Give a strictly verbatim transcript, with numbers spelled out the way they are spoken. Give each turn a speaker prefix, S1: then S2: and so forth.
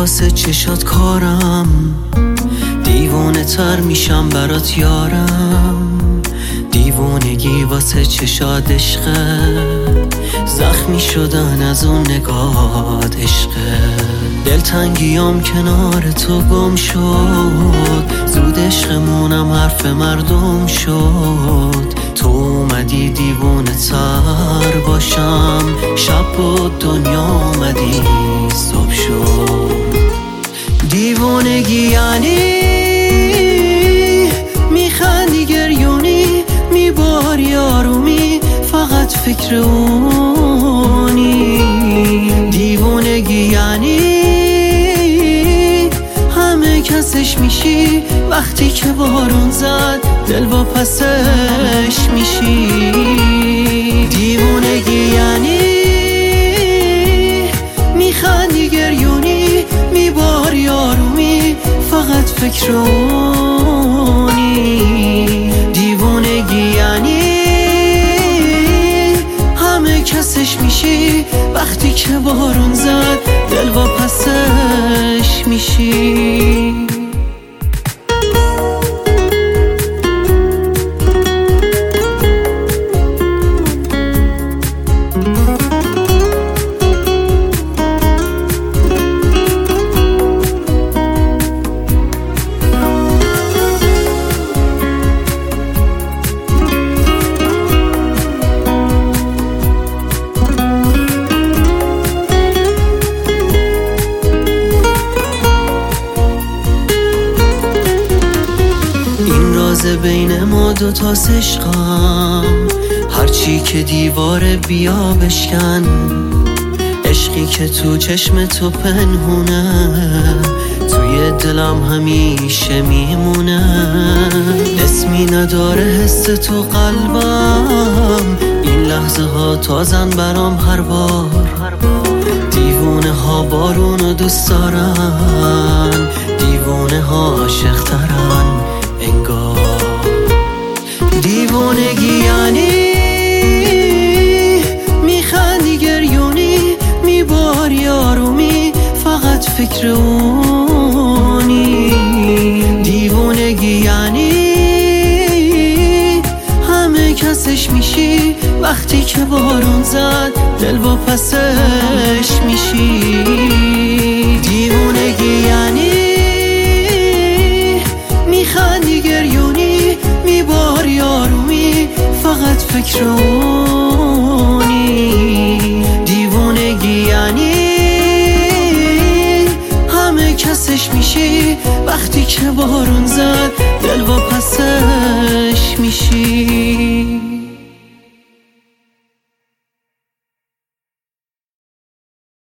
S1: واسه چشات کارم، دیوونه تر میشم برات یارم. دیوونگی واسه چشات عشقه، زخمی شدن از اون نگات عشقه. دلتنگیام کنار تو گم شد، زود عشقمونم حرف مردم شد. تو اومدی دیوونه تر باشم، شب و دنیا اومدی صبح شد. دیوونگی یعنی میخندی گریونی، میباری آرومی، فقط فکر اونی. دیوونگی یعنی همه کسش میشی، وقتی که بارون زد دل با پسش میشی. دیوونگی یعنی میخندی گریونی، میباری آرومی، فقط فکر اونی. دیوونگی یعنی همه کسش میشی، وقتی که بارون زد دل با پسش میشی. بین ما دو تا عشقم، هرچی که دیواره بیا بشکن. عشقی که تو چشم تو پنهونه، توی دلم همیشه میمونه. اسمی نداره حس تو قلبم، این لحظه ها تازن برام هر بار. دیوونه ها بارونو دوست دارن، دیوونه ها عاشق ترن انگار. دیوونگی یعنی میخندی گریونی، میباری آرومی، فقط فکر اونی. دیوونگی یعنی همه کسش میشی، وقتی که بارون زد دل با پسش میشی. دیوونگی یعنی میخندی گریونی، میباری آرومی، فقط فکر اونی. دیوونگی یعنی همه کسش میشی، وقتی که بارون